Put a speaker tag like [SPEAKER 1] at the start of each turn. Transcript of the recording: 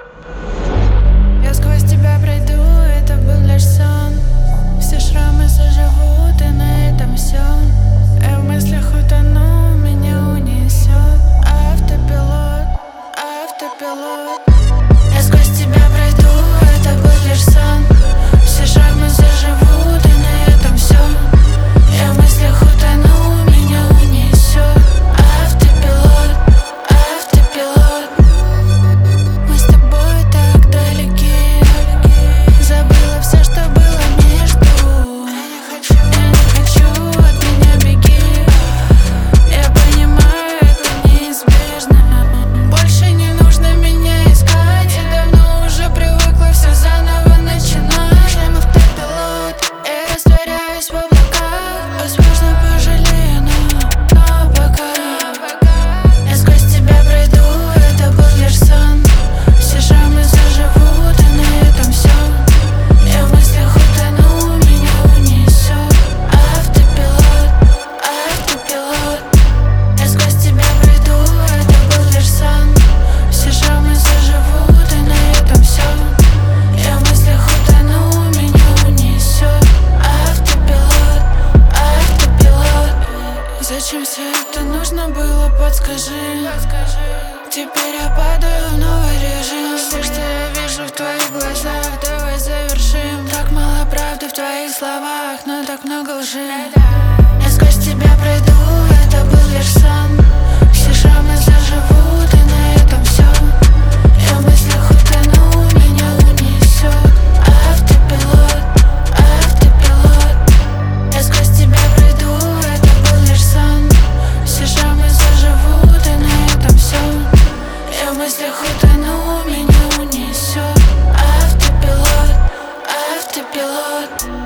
[SPEAKER 1] Я сквозь тебя пройду, это был лишь сон. Все шрамы заживут, и на этом все. Я в мыслях утону, меня унесет автопилот, автопилот. Я сквозь тебя пройду, это был лишь сон. Все шрамы заживут, и на этом все. Я в мыслях утону, меня унесет автопилот, автопилот. Мы с тобой так далеки. Забыла все, что было между. Я не хочу, от меня беги. Я понимаю, это неизбежно. Больше не нужно меня искать. Я давно уже привыкла все заново начинать. Я автопилот, я растворяюсь в облаках. Возможно, пожалею, но пока. Я сквозь тебя пройду, это был лишь сон. Все шрамы заживут, и на этом все. Я в мыслях утону, меня унесет автопилот, автопилот. Я сквозь тебя пройду, это был лишь сон. Все шрамы заживут, и на этом все. Я в мыслях утону, меня унесет автопилот, автопилот. Зачем все это нужно было, подскажи. Теперь я падаю в новый режим. Все, что я вижу в твоих глазах, давай завершим. Так мало правды в твоих словах, но так много лжи. Я сквозь тебя пройду, это был лишь сон. Все шрамы заживут, и на этом все. Я в мыслях утону, меня унесет автопилот, автопилот. Я сквозь тебя пройду, это был лишь сон. Все шрамы заживут, и на этом все. Я в мыслях утону, меня унесет автопилот, автопилот.